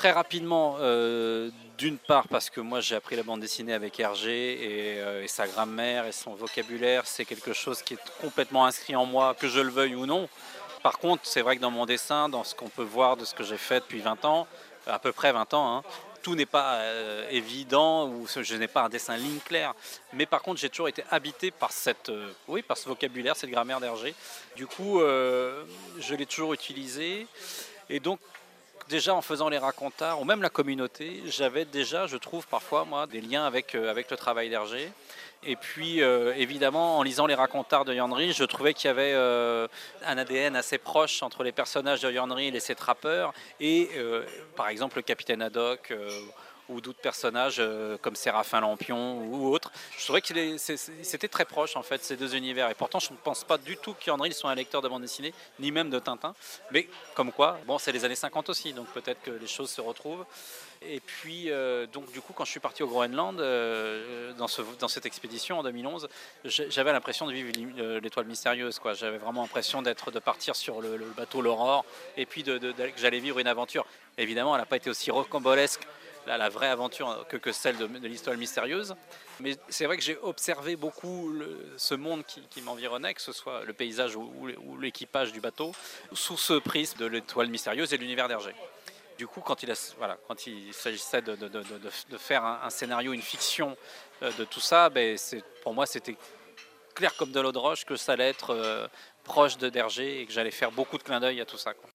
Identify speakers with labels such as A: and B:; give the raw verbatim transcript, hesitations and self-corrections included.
A: très rapidement, euh, d'une part parce que moi j'ai appris la bande dessinée avec Hergé et, euh, et sa grammaire et son vocabulaire, c'est quelque chose qui est complètement inscrit en moi, que je le veuille ou non. Par contre, c'est vrai que dans mon dessin, dans ce qu'on peut voir de ce que j'ai fait depuis vingt ans, à peu près vingt ans, hein, tout n'est pas euh, évident ou je n'ai pas un dessin ligne claire. Mais par contre, j'ai toujours été habité par, cette, euh, oui, par ce vocabulaire, cette grammaire d'Hergé. Du coup, euh, je l'ai toujours utilisé. Et donc, déjà en faisant les racontards, ou même la communauté, j'avais déjà, je trouve parfois, moi, des liens avec, euh, avec le travail d'Hergé. Et puis, euh, évidemment, en lisant les racontards de Jan Rhys, je trouvais qu'il y avait euh, un A D N assez proche entre les personnages de Jan Rhys et ses trappeurs, et euh, par exemple le capitaine Haddock, euh, ou d'autres personnages euh, comme Séraphin Lampion ou autres. Je trouvais que c'était très proche en fait ces deux univers. Et pourtant, je ne pense pas du tout que Jan Rhys soit un lecteur de bande dessinée, ni même de Tintin. Mais comme quoi, bon, c'est les années cinquante aussi, donc peut-être que les choses se retrouvent. Et puis, euh, donc, du coup, quand je suis parti au Groenland, euh, dans, ce, dans cette expédition en deux mille onze, j'avais l'impression de vivre l'étoile mystérieuse, quoi. J'avais vraiment l'impression d'être, de partir sur le, le bateau l'Aurore, et puis de, de, de, que j'allais vivre une aventure. Évidemment, elle n'a pas été aussi rocambolesque, la, la vraie aventure, que, que celle de, de l'histoire mystérieuse. Mais c'est vrai que j'ai observé beaucoup le, ce monde qui, qui m'environnait, que ce soit le paysage ou, ou l'équipage du bateau, sous ce prisme de l'étoile mystérieuse et de l'univers d'Hergé. Du coup, quand il, a, voilà, quand il s'agissait de, de, de, de faire un, un scénario, une fiction euh, de tout ça, ben pour moi, c'était clair comme de l'eau de roche que ça allait être euh, proche de d'Hergé et que j'allais faire beaucoup de clins d'œil à tout ça, quoi.